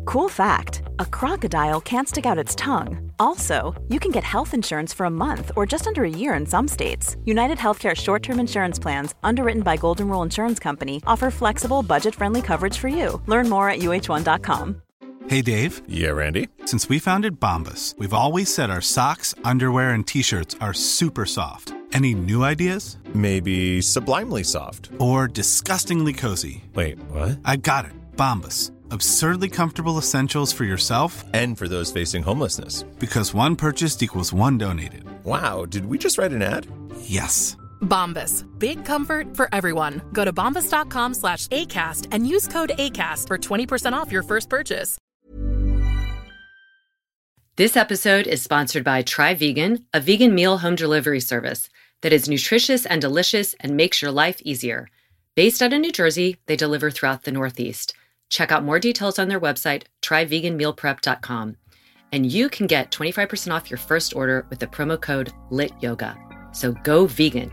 Cool fact, a crocodile can't stick out its tongue. Also, you can get health insurance for a month or just under a year in some states. United Healthcare short-term insurance plans, underwritten by Golden Rule Insurance Company, offer flexible, budget-friendly coverage for you. Learn more at uh1.com. Hey, Dave. Yeah, Randy. Since we founded Bombas, we've always said our socks, underwear, and T-shirts are super soft. Any new ideas? Maybe sublimely soft. Or disgustingly cozy. Wait, what? I got it. Bombas. Absurdly comfortable essentials for yourself and for those facing homelessness. Because one purchased equals one donated. Wow, did we just write an ad? Yes. Bombas. Big comfort for everyone. Go to bombas.com/ACAST and use code ACAST for 20% off your first purchase. This episode is sponsored by Try Vegan, a vegan meal home delivery service that is nutritious and delicious and makes your life easier. Based out of New Jersey, they deliver throughout the Northeast. Check out more details on their website, tryveganmealprep.com. And you can get 25% off your first order with the promo code LITYOGA. So go vegan.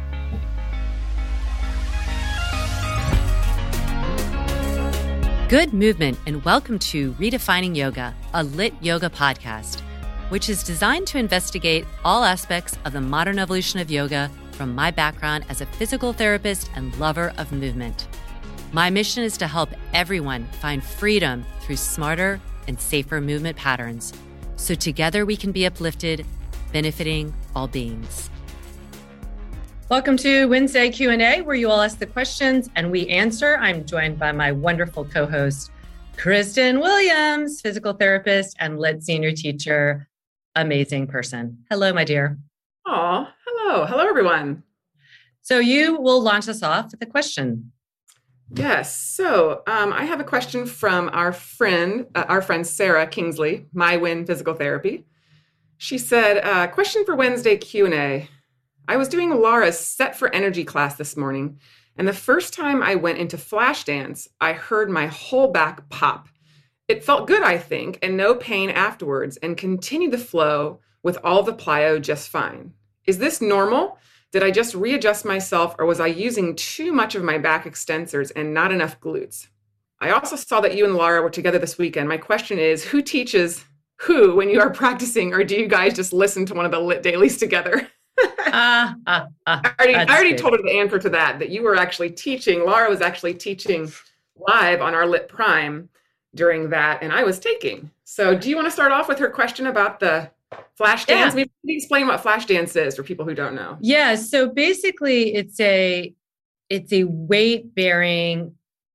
Good movement, and welcome to Redefining Yoga, a lit yoga podcast, which is designed to investigate all aspects of the modern evolution of yoga from my background as a physical therapist and lover of movement. My mission is to help everyone find freedom through smarter and safer movement patterns, so together we can be uplifted, benefiting all beings. Welcome to Wednesday Q&A, where you all ask the questions and we answer. I'm joined by my wonderful co-host, Kristen Williams, physical therapist and lit senior teacher. Amazing person. Hello, my dear. Oh, hello. Hello, everyone. So you will launch us off with a question. Yes. So I have a question from our friend Sarah Kingsley, My Win Physical Therapy. She said, question for Wednesday Q&A. I was doing Laura's Set for Energy class this morning, and the first time I went into flash dance, I heard my whole back pop. It felt good, I think, and no pain afterwards, and continued the flow with all the plyo just fine. Is this normal? Did I just readjust myself, or was I using too much of my back extensors and not enough glutes? I also saw that you and Laura were together this weekend. My question is, who teaches who when you are practicing, or do you guys just listen to one of the lit dailies together? I already told her the answer to that you were actually teaching. Laura was actually teaching live on our Lit Prime during that, and I was taking. So do you want to start off with her question about the flash dance? Yeah. Maybe explain what flash dance is for people who don't know. Yeah. So basically it's a weight bearing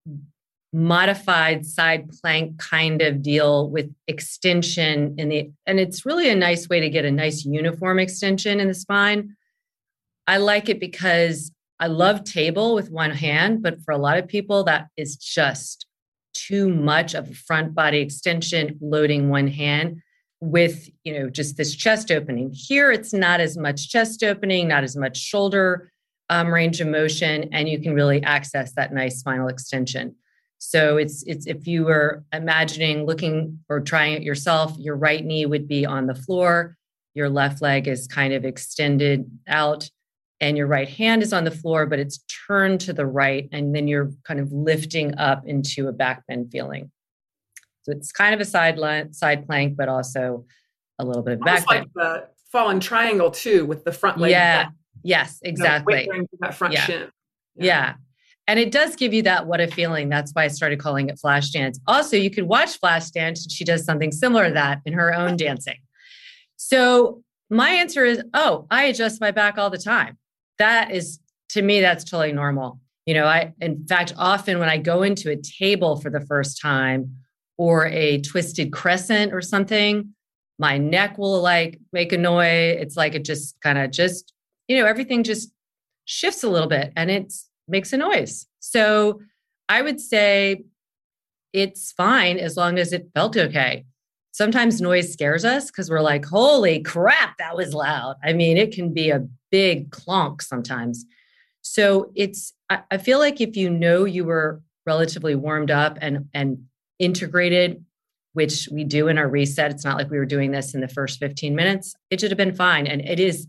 modified side plank kind of deal with extension and it's really a nice way to get a nice uniform extension in the spine. I like it because I love table with one hand, but for a lot of people that is just too much of a front body extension, loading one hand with, just this chest opening. Here, it's not as much chest opening, not as much shoulder range of motion, and you can really access that nice spinal extension. So it's if you were imagining looking or trying it yourself, your right knee would be on the floor, your left leg is kind of extended out, and your right hand is on the floor, but it's turned to the right, and then you're kind of lifting up into a back bend feeling. So it's kind of a side plank, but also a little bit of back bend. Like the fallen triangle too, with the front leg. Yeah. Yes, exactly. That front shin. Yeah. And it does give you that what a feeling. That's why I started calling it flash dance. Also, you could watch flash dance. She does something similar to that in her own dancing. So my answer is, I adjust my back all the time. That is, to me, that's totally normal. In fact, often when I go into a table for the first time or a twisted crescent or something, my neck will make a noise. It's like it just kind of everything just shifts a little bit and it makes a noise. So I would say it's fine as long as it felt okay. Sometimes noise scares us because we're like, holy crap, that was loud. I mean, it can be a big clonk sometimes. So I feel like if you were relatively warmed up and integrated, which we do in our reset, it's not like we were doing this in the first 15 minutes, it should have been fine. And it is,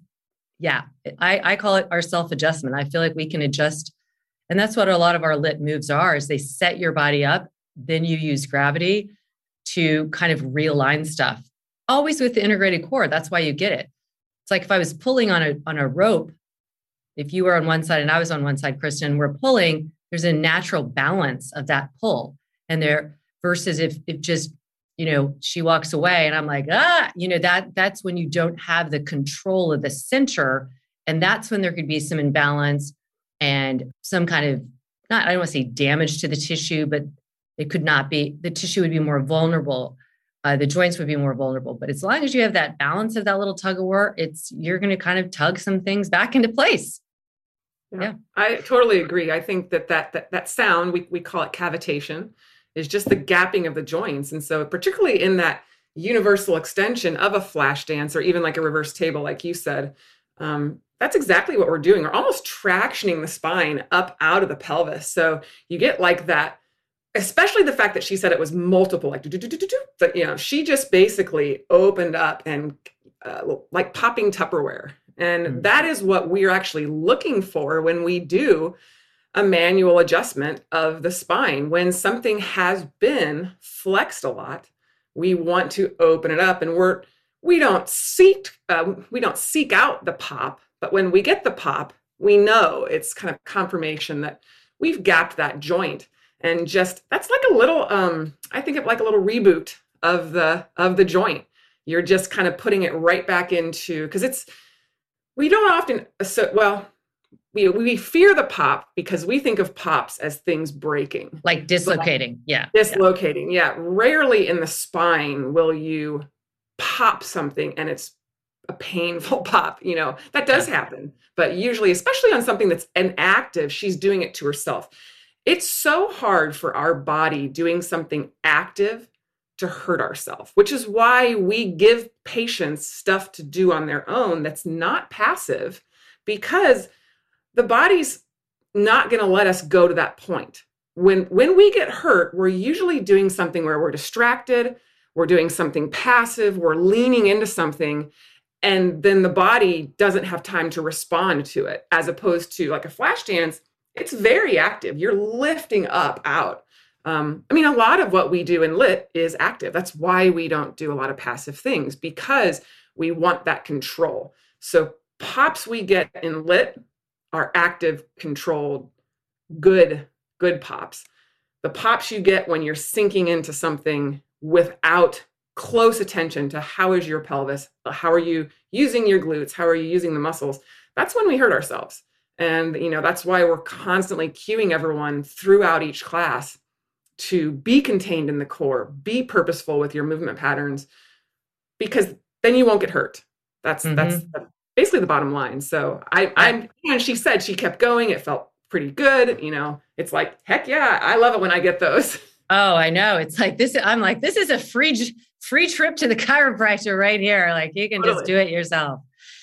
I call it our self-adjustment. I feel like we can adjust. And that's what a lot of our lit moves are, is they set your body up. Then you use gravity to kind of realign stuff, always with the integrated core. That's why you get it. It's like if I was pulling on a rope, if you were on one side and I was on one side, Kristen, we're pulling, there's a natural balance of that pull. And there versus if just, she walks away and I'm like, that's when you don't have the control of the center. And that's when there could be some imbalance and some kind of, I don't want to say damage to the tissue, but it could not be, the tissue would be more vulnerable. The joints would be more vulnerable. But as long as you have that balance of that little tug of war, you're going to kind of tug some things back into place. Yeah. I totally agree. I think that sound, we call it cavitation, is just the gapping of the joints. And so particularly in that universal extension of a flash dance or even like a reverse table, like you said, that's exactly what we're doing. We're almost tractioning the spine up out of the pelvis. So you get like that, especially the fact that she said it was multiple, like, but, she just basically opened up and like popping Tupperware. And that is what we're actually looking for when we do a manual adjustment of the spine. When something has been flexed a lot, we want to open it up, and we don't seek out the pop, but when we get the pop, we know it's kind of confirmation that we've gapped that joint. And just that's like a little, I think of like a little reboot of the joint. You're just kind of putting it right back into, because we don't often, we fear the pop because we think of pops as things breaking. Like dislocating. Dislocating. Yeah. Rarely in the spine will you pop something and it's a painful pop. That does happen. But usually, especially on something that's inactive, she's doing it to herself. It's so hard for our body doing something active to hurt ourselves, which is why we give patients stuff to do on their own that's not passive, because the body's not going to let us go to that point. When we get hurt, we're usually doing something where we're distracted, we're doing something passive, we're leaning into something, and then the body doesn't have time to respond to it, as opposed to like a flash dance. It's very active. You're lifting up out. A lot of what we do in lit is active. That's why we don't do a lot of passive things, because we want that control. So pops we get in lit are active, controlled, good pops. The pops you get when you're sinking into something without close attention to how is your pelvis, how are you using your glutes, how are you using the muscles, that's when we hurt ourselves. And, that's why we're constantly cueing everyone throughout each class to be contained in the core, be purposeful with your movement patterns, because then you won't get hurt. That's basically the bottom line. So and she said she kept going. It felt pretty good. It's like, heck yeah, I love it when I get those. Oh, I know. It's like this. I'm like, this is a free trip to the chiropractor right here. Like you can just do it yourself.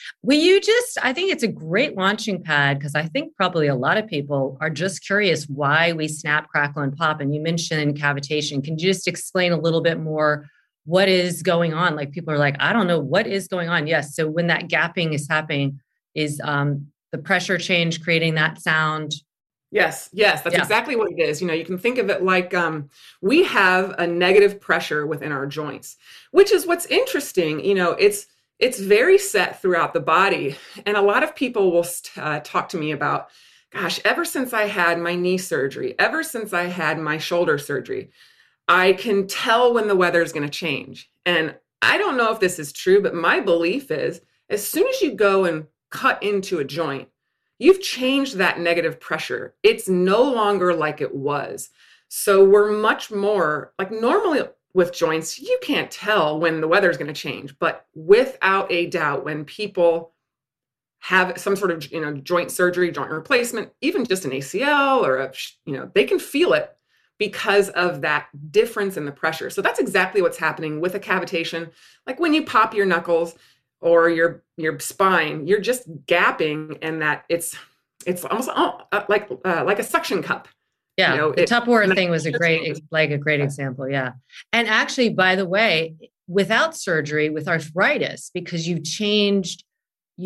I think it's a great launching pad, because I think probably a lot of people are just curious why we snap, crackle, and pop. And you mentioned cavitation. Can you just explain a little bit more what is going on? Like people are like, I don't know what is going on. Yes. So when that gapping is happening, is the pressure change creating that sound? Yes. That's exactly what it is. You can think of it like we have a negative pressure within our joints, which is what's interesting. It's very set throughout the body. And a lot of people will talk to me about, gosh, ever since I had my knee surgery, ever since I had my shoulder surgery, I can tell when the weather is going to change. And I don't know if this is true, but my belief is as soon as you go and cut into a joint, you've changed that negative pressure. It's no longer like it was. So we're much more like normally with joints, you can't tell when the weather is going to change, but without a doubt, when people have some sort of, joint surgery, joint replacement, even just an ACL or they can feel it because of that difference in the pressure. So that's exactly what's happening with a cavitation. Like when you pop your knuckles or your spine, you're just gapping, and that it's almost like a suction cup. Yeah, the Tupperware thing was a great example. Yeah. And actually, by the way, without surgery, with arthritis, because you've changed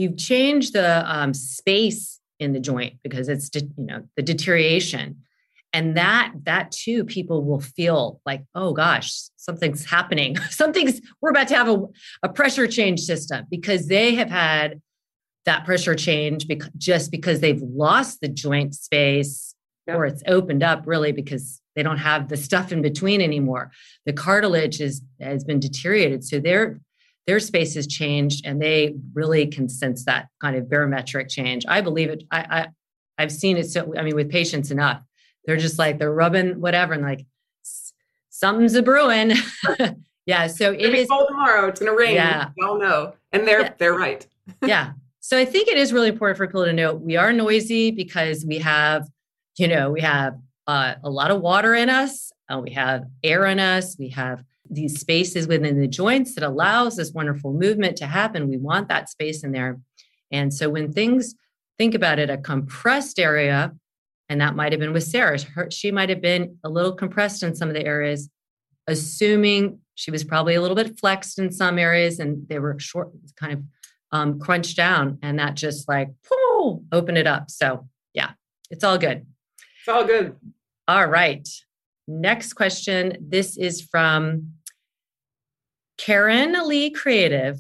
the space in the joint because it's, the deterioration. And that too, people will feel like, oh gosh, something's happening. We're about to have a pressure change system, because they have had that pressure change just because they've lost the joint space, or it's opened up really because they don't have the stuff in between anymore. The cartilage has been deteriorated. So their space has changed, and they really can sense that kind of barometric change. I believe it. I've seen it. So, I mean, with patients enough, they're just like, they're rubbing whatever and like, something's a brewing. Yeah. So it is cold tomorrow. It's going to rain. Yeah. We all know. And they're right. Yeah. So I think it is really important for people to know we are noisy because we have a lot of water in us. We have air in us. We have these spaces within the joints that allows this wonderful movement to happen. We want that space in there. And so when think about it, a compressed area, and that might have been with Sarah, she might have been a little compressed in some of the areas, assuming she was probably a little bit flexed in some areas and they were short, kind of crunched down, and that just like, open it up. So yeah, it's all good. It's all good. All right. Next question. This is from Karen Lee Creative.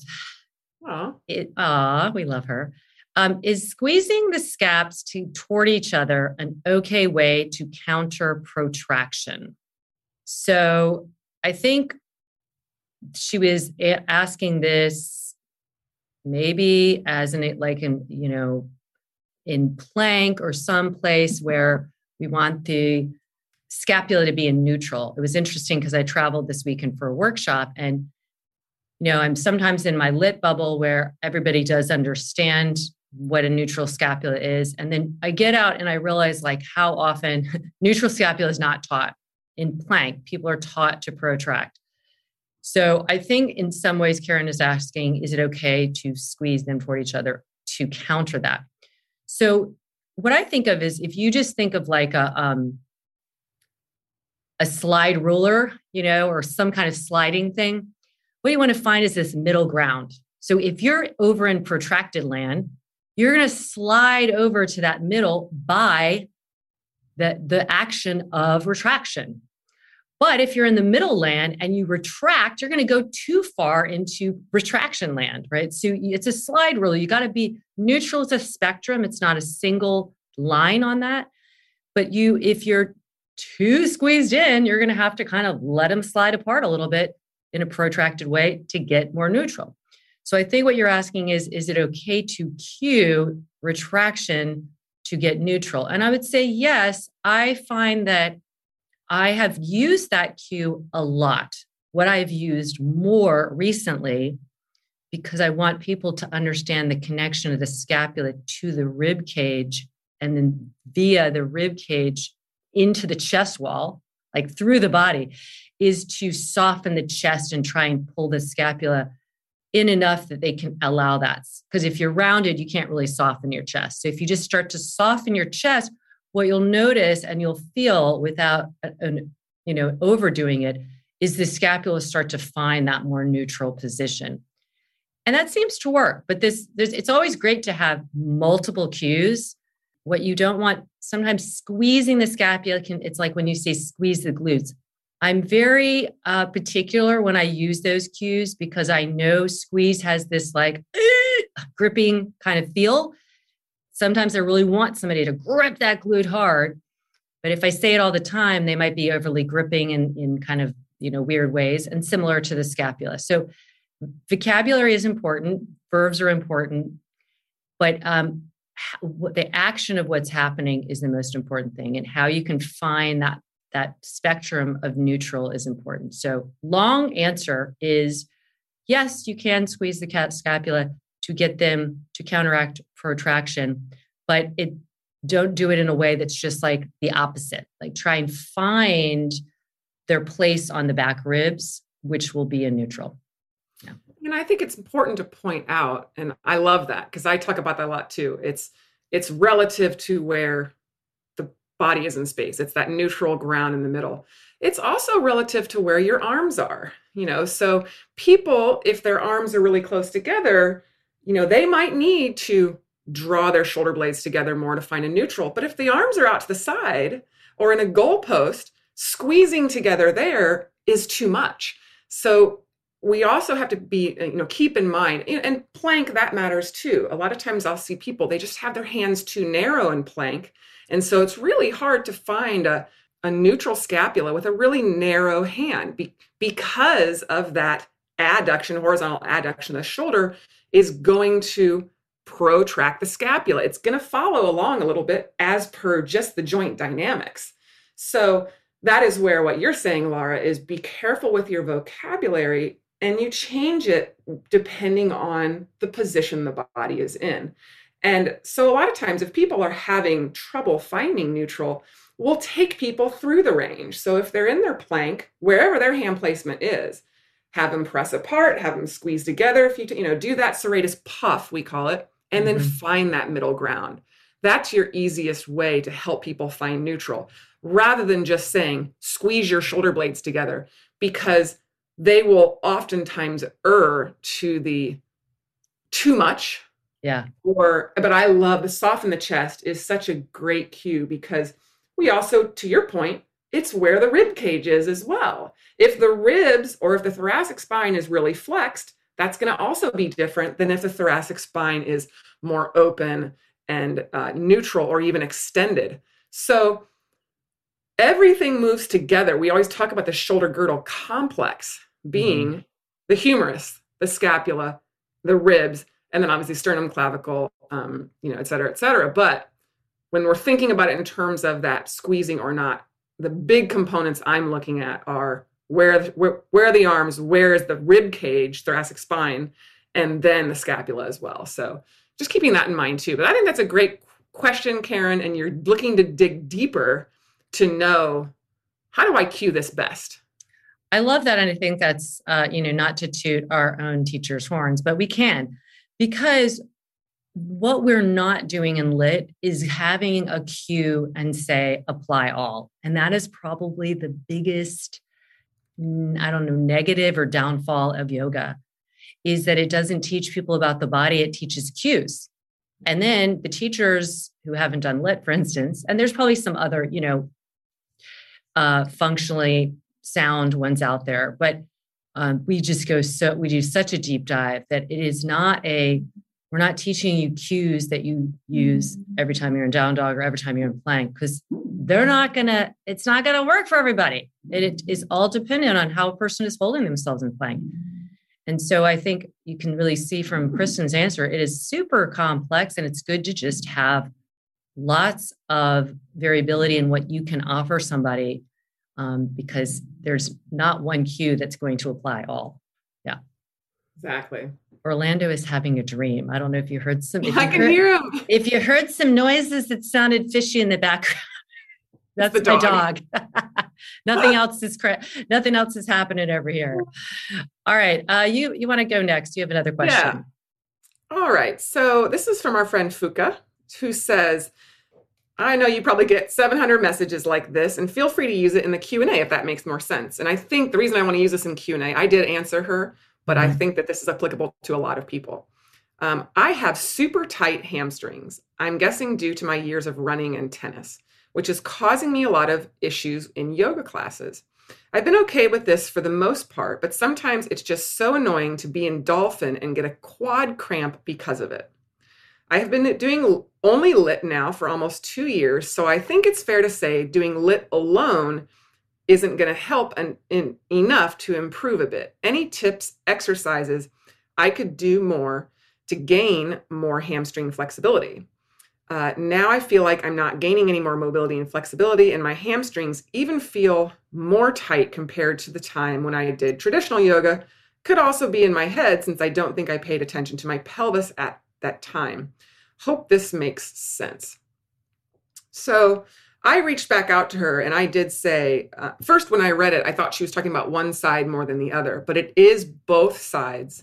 We love her. Is squeezing the scaps toward each other an okay way to counter protraction? So I think she was asking this maybe as in plank or some place where we want the scapula to be in neutral. It was interesting because I traveled this weekend for a workshop, and I'm sometimes in my lit bubble where everybody does understand what a neutral scapula is. And then I get out and I realize like how often neutral scapula is not taught. In plank, people are taught to protract. So I think in some ways, Karen is asking, is it okay to squeeze them toward each other to counter that? So what I think of is if you just think of like a slide ruler, or some kind of sliding thing, what you want to find is this middle ground. So if you're over in protracted land, you're going to slide over to that middle by the action of retraction. But if you're in the middle land and you retract, you're going to go too far into retraction land, right? So it's a slide rule. You got to be neutral. It's a spectrum. It's not a single line on that. But if you're too squeezed in, you're going to have to kind of let them slide apart a little bit in a protracted way to get more neutral. So I think what you're asking is it okay to cue retraction to get neutral? And I would say, yes. I find that I have used that cue a lot. What I've used more recently, because I want people to understand the connection of the scapula to the rib cage, and then via the rib cage into the chest wall, like through the body, is to soften the chest and try and pull the scapula in enough that they can allow that. Because if you're rounded, you can't really soften your chest. So if you just start to soften your chest, what you'll notice and you'll feel without overdoing it is the scapula start to find that more neutral position. And that seems to work. But it's always great to have multiple cues. What you don't want, sometimes squeezing the scapula it's like when you say squeeze the glutes. I'm very particular when I use those cues because I know squeeze has this like gripping kind of feel. Sometimes I really want somebody to grip that glute hard, but if I say it all the time, they might be overly gripping in kind of, weird ways, and similar to the scapula. So vocabulary is important. Verbs are important, but the action of what's happening is the most important thing, and how you can find that spectrum of neutral is important. So long answer is yes, you can squeeze the scapula to get them to counteract protraction, but don't do it in a way that's just like the opposite. Like try and find their place on the back ribs, which will be in neutral. Yeah. And I think it's important to point out, and I love that because I talk about that a lot too. It's relative to where the body is in space. It's that neutral ground in the middle. It's also relative to where your arms are, so people, if their arms are really close together, they might need to draw their shoulder blades together more to find a neutral. But if the arms are out to the side, Or in a goalpost, squeezing together there is too much. So we also have to be, keep in mind, and plank, that matters too. A lot of times I'll see people, they just have their hands too narrow in plank. And so it's really hard to find a neutral scapula with a really narrow hand because of that adduction, horizontal adduction of the shoulder is going to protract the scapula. It's going to follow along a little bit as per just the joint dynamics. So that is where what you're saying, Laura, is be careful with your vocabulary and you change it depending on the position the body is in. And so a lot of times if people are having trouble finding neutral, we'll take people through the range. So if they're in their plank, wherever their hand placement is, have them press apart, have them squeeze together. If you do that serratus puff, we call it, and then find that middle ground. That's your easiest way to help people find neutral, rather than just saying, squeeze your shoulder blades together, because they will oftentimes err to the too much. Yeah. But I love the soften the chest is such a great cue, because we also, to your point, it's where the rib cage is as well. If the ribs or if the thoracic spine is really flexed, that's going to also be different than if the thoracic spine is more open and neutral or even extended. So everything moves together. We always talk about the shoulder girdle complex being the humerus, the scapula, the ribs, and then obviously sternum, clavicle, et cetera, et cetera. But when we're thinking about it in terms of that squeezing or not, the big components I'm looking at are where are the arms, where is the rib cage, thoracic spine, and then the scapula as well. So just keeping that in mind too. But I think that's a great question, Karen, and you're looking to dig deeper to know, how do I cue this best? I love that. And I think that's, not to toot our own teachers' horns, but we can, because what we're not doing in lit is having a cue and say, apply all. And that is probably the biggest, negative or downfall of yoga, is that it doesn't teach people about the body. It teaches cues. And then the teachers who haven't done lit, for instance, and there's probably some other, functionally sound ones out there, but we do such a deep dive that it is we're not teaching you cues that you use every time you're in down dog or every time you're in plank, because it's not going to work for everybody. It is all dependent on how a person is holding themselves in plank. And so I think you can really see from Kristen's answer, it is super complex, and it's good to just have lots of variability in what you can offer somebody, because there's not one cue that's going to apply all. Yeah. Exactly. Orlando is having a dream. I don't know if you heard some. I can hear him. If you heard some noises that sounded fishy in the background, that's my dog. Nothing else is happening over here. All right. You want to go next? You have another question. Yeah. All right. So this is from our friend Fuka, who says, I know you probably get 700 messages like this, and feel free to use it in the Q&A if that makes more sense. And I think the reason I want to use this in Q&A, I did answer her, but I think that this is applicable to a lot of people. I have super tight hamstrings. I'm guessing due to my years of running and tennis, which is causing me a lot of issues in yoga classes. I've been okay with this for the most part, but sometimes it's just so annoying to be in dolphin and get a quad cramp because of it. I have been doing only lit now for almost 2 years, so I think it's fair to say doing lit alone isn't going to help enough to improve a bit. Any tips, exercises I could do more to gain more hamstring flexibility? Now I feel like I'm not gaining any more mobility and flexibility, and my hamstrings even feel more tight compared to the time when I did traditional yoga. Could also be in my head, since I don't think I paid attention to my pelvis at that time. Hope this makes sense. So I reached back out to her, and I did say, first when I read it, I thought she was talking about one side more than the other, but it is both sides.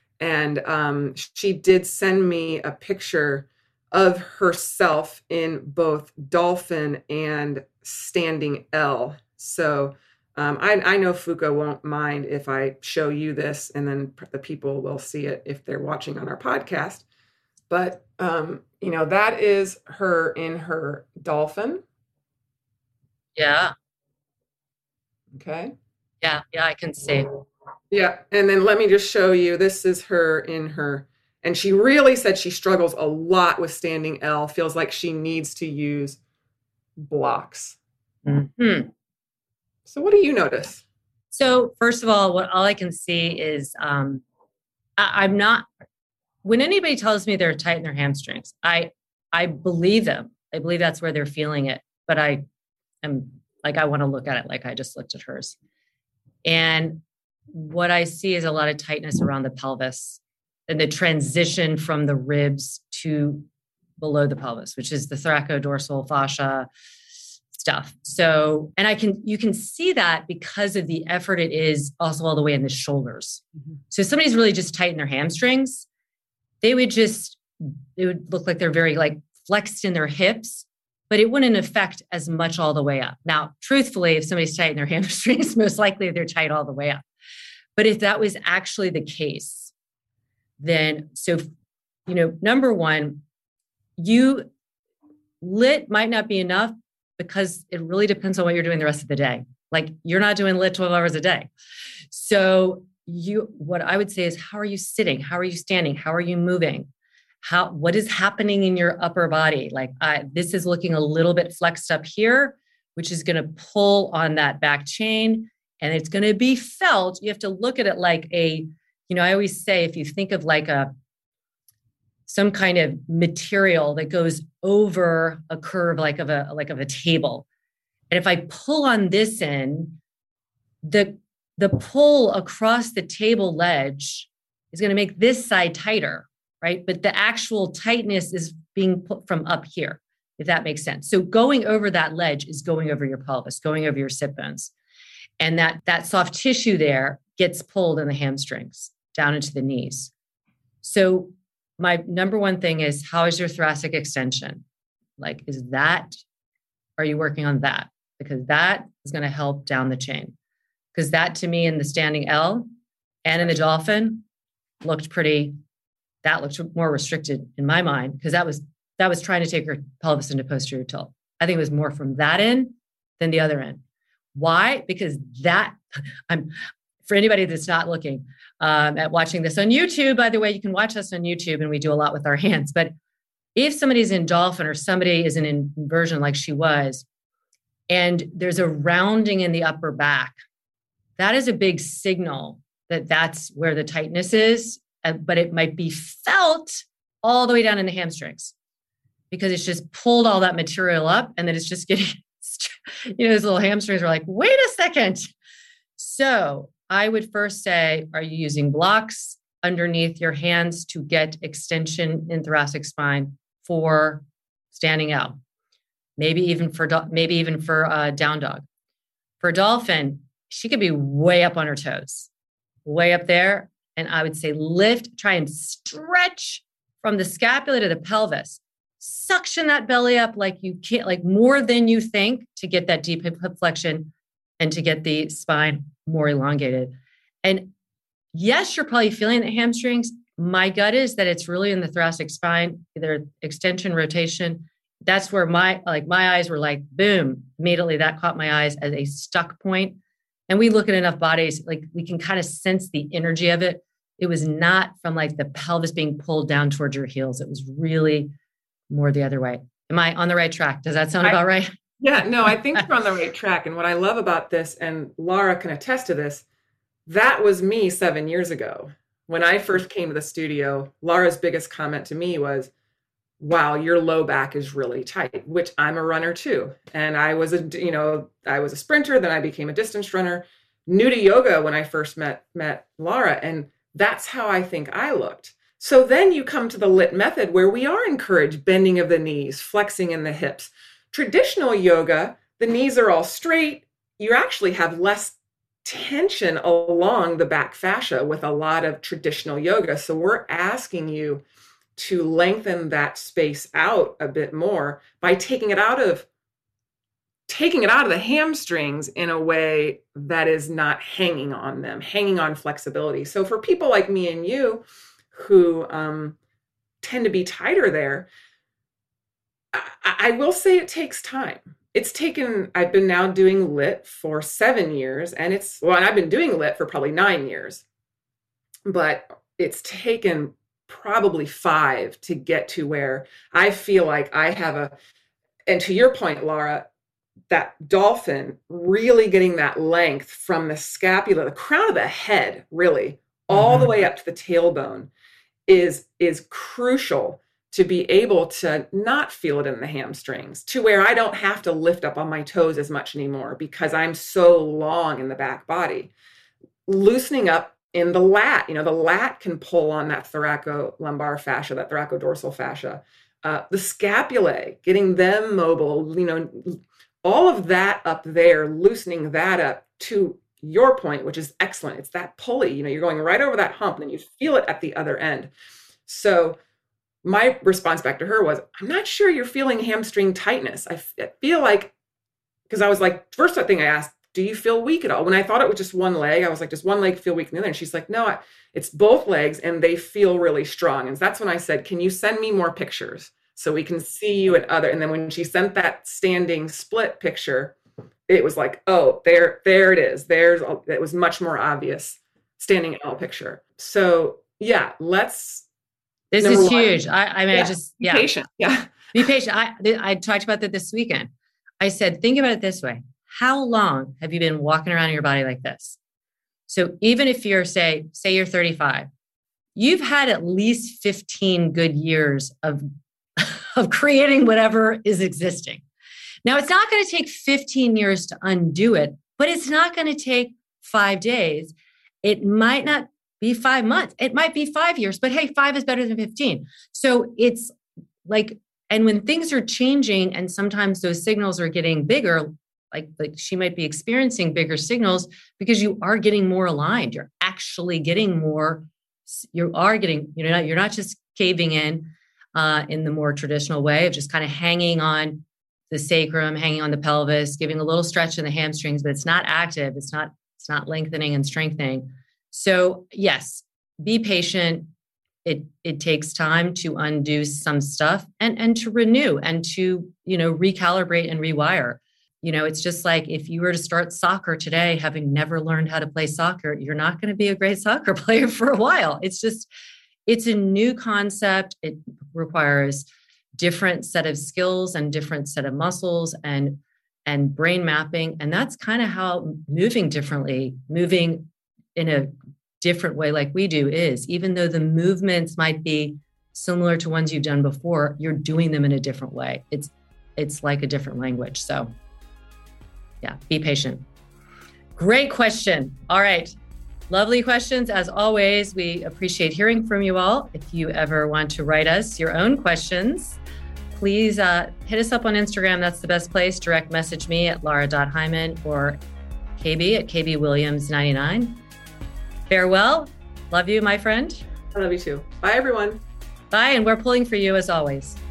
And she did send me a picture of herself in both dolphin and standing L. So I know Fuka won't mind if I show you this, and then the people will see it if they're watching on our podcast. But, that is her in her dolphin. Yeah. Okay. Yeah. Yeah. I can see. Yeah. And then let me just show you. This is her in her, and she really said she struggles a lot with standing L, feels like she needs to use blocks. Mm-hmm. So what do you notice? So first of all I can see is I'm not, when anybody tells me they're tight in their hamstrings, I believe them. I believe that's where they're feeling it. But I am like, I want to look at it like I just looked at hers. And what I see is a lot of tightness around the pelvis and the transition from the ribs to below the pelvis, which is the thoracodorsal fascia stuff. So, and you can see that because of the effort it is also all the way in the shoulders. Mm-hmm. So if somebody's really just tight in their hamstrings, it would look like they're very like flexed in their hips, but it wouldn't affect as much all the way up. Now, truthfully, if somebody's tight in their hamstrings, most likely they're tight all the way up. But if that was actually the case, then, so, number one, lit might not be enough because it really depends on what you're doing the rest of the day. Like you're not doing lit 12 hours a day. So what I would say is, how are you sitting? How are you standing? How are you moving? What is happening in your upper body? Like this is looking a little bit flexed up here, which is going to pull on that back chain, and it's going to be felt. You have to look at it like I always say, if you think of like some kind of material that goes over a curve, like of a table. And if I pull on this end, the pull across the table ledge is going to make this side tighter, right? But the actual tightness is being put from up here, if that makes sense. So going over that ledge is going over your pelvis, going over your sit bones. And that soft tissue there gets pulled in the hamstrings down into the knees. So my number one thing is, how is your thoracic extension? Like, are you working on that? Because that is going to help down the chain. Because that, to me, in the standing L and in the dolphin looked more restricted in my mind, because that was trying to take her pelvis into posterior tilt. I think it was more from that end than the other end. Why? Because for anybody that's not looking at watching this on YouTube, by the way, you can watch us on YouTube, and we do a lot with our hands. But if somebody's in dolphin or somebody is in inversion like she was, and there's a rounding in the upper back, that is a big signal that that's where the tightness is, but it might be felt all the way down in the hamstrings because it's just pulled all that material up, and then it's just getting, those little hamstrings are like, wait a second. So I would first say, are you using blocks underneath your hands to get extension in thoracic spine for standing out? Maybe even for down dog. For dolphin, she could be way up on her toes, way up there. And I would say try and stretch from the scapula to the pelvis. Suction that belly up like you can't, like more than you think, to get that deep hip flexion and to get the spine more elongated. And yes, you're probably feeling the hamstrings. My gut is that it's really in the thoracic spine, either extension, rotation. That's where my eyes were like, boom, immediately that caught my eyes as a stuck point. And we look at enough bodies, like we can kind of sense the energy of it. It was not from like the pelvis being pulled down towards your heels. It was really more the other way. Am I on the right track? Does that sound about right? Yeah, no, I think you're on the right track. And what I love about this, and Laura can attest to this, that was me 7 years ago. When I first came to the studio, Laura's biggest comment to me was, wow, your low back is really tight, which I'm a runner too. And I was a sprinter, then I became a distance runner, new to yoga when I first met Laura. And that's how I think I looked. So then you come to the lit method, where we are encouraged bending of the knees, flexing in the hips. Traditional yoga, the knees are all straight. You actually have less tension along the back fascia with a lot of traditional yoga. So we're asking you to lengthen that space out a bit more by taking it out of the hamstrings in a way that is not hanging on them, hanging on flexibility. So for people like me and you who tend to be tighter there, I will say it takes time. I've been now doing LIT for 7 years, and and I've been doing LIT for probably 9 years, but it's taken probably 5 to get to where I feel like I have and to your point, Laura, that dolphin really getting that length from the scapula, the crown of the head, really, all the way up to the tailbone is crucial to be able to not feel it in the hamstrings, to where I don't have to lift up on my toes as much anymore because I'm so long in the back body. Loosening up in the lat, the lat can pull on that thoracolumbar fascia, that thoracodorsal fascia, the scapulae, getting them mobile, all of that up there, loosening that up to your point, which is excellent. It's that pulley, you're going right over that hump and you feel it at the other end. So my response back to her was, I'm not sure you're feeling hamstring tightness. I feel like, because I was like, first thing I asked, do you feel weak at all? When I thought it was just one leg, I was like, does one leg feel weak in the other? And she's like, no, it's both legs and they feel really strong. And that's when I said, can you send me more pictures so we can see you at other? And then when she sent that standing split picture, it was like, oh, there it is. It was much more obvious standing L picture. So yeah, This is huge. Be patient. Yeah. Be patient. I talked about that this weekend. I said, think about it this way. How long have you been walking around in your body like this? So even if you're, say you're 35, you've had at least 15 good years of creating whatever is existing. Now, it's not going to take 15 years to undo it, but it's not going to take 5 days. It might not be 5 months. It might be 5 years, but hey, 5 is better than 15. So it's like, and when things are changing and sometimes those signals are getting bigger, like she might be experiencing bigger signals because you are getting more aligned. You're actually getting more, you're not just caving in the more traditional way of just kind of hanging on the sacrum, hanging on the pelvis, giving a little stretch in the hamstrings, but it's not active. It's not lengthening and strengthening. So yes, be patient. It takes time to undo some stuff and to renew and to, recalibrate and rewire. It's just like if you were to start soccer today, having never learned how to play soccer, you're not going to be a great soccer player for a while. It's a new concept. It requires different set of skills and different set of muscles and brain mapping. And that's kind of how moving in a different way like we do is, even though the movements might be similar to ones you've done before, you're doing them in a different way. It's like a different language. So yeah, be patient. Great question. All right. Lovely questions. As always, we appreciate hearing from you all. If you ever want to write us your own questions, please hit us up on Instagram. That's the best place. Direct message me at Laura.Hyman or KB at KBWilliams99. Farewell. Love you, my friend. I love you too. Bye, everyone. Bye. And we're pulling for you as always.